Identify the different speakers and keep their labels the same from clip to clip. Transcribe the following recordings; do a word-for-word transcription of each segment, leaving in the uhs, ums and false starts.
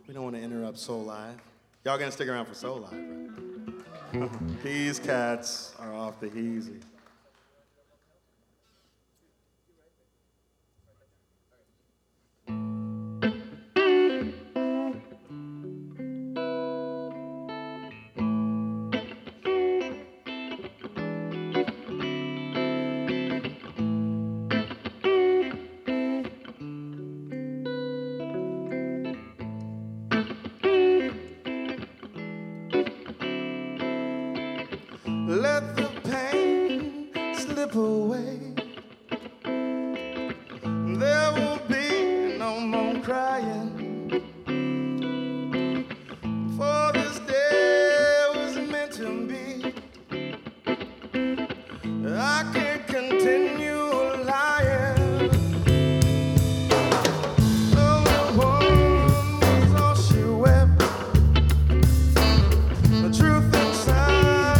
Speaker 1: We don't want to interrupt Soul Live. Y'all gonna stick around for Soul Live, right? These cats are off the easy. Let the pain slip away. There will be no more crying. For this day was meant to be. I can't continue lying. No one was all she wept. The truth inside.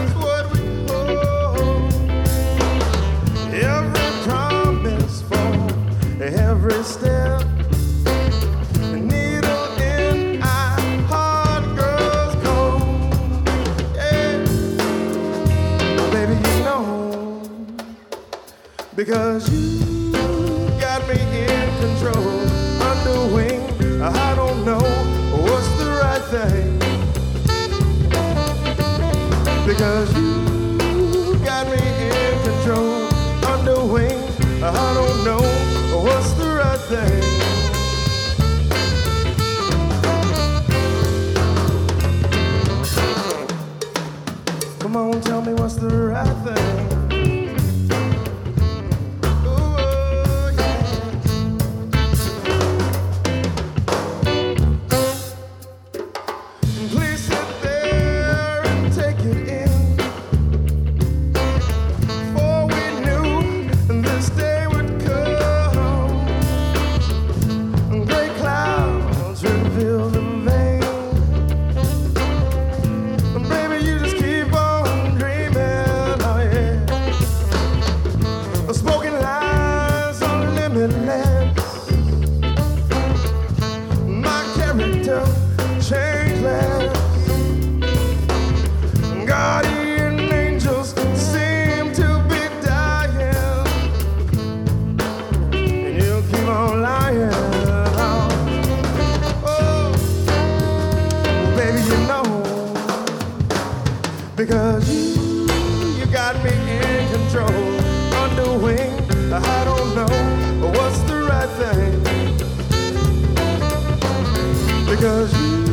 Speaker 1: Every step, a needle in our heart grows cold. Yeah, baby, you know, because you got me in control. Under wing, I don't know what's the right thing. Because you got me in control. Under wing, I don't know what's the right thing. Come on, tell me what's the right thing. Oh, yeah. Please sit there and take it in. For we knew this day would come. Gray clouds reveal the vein. Baby, you just keep on dreaming, oh yeah. Spoken lies are limitless. My character changeless. Guardian angels seem to be dying, and you keep on lying. Because you, you got me in control. Under wing, I don't know what's the right thing. Because you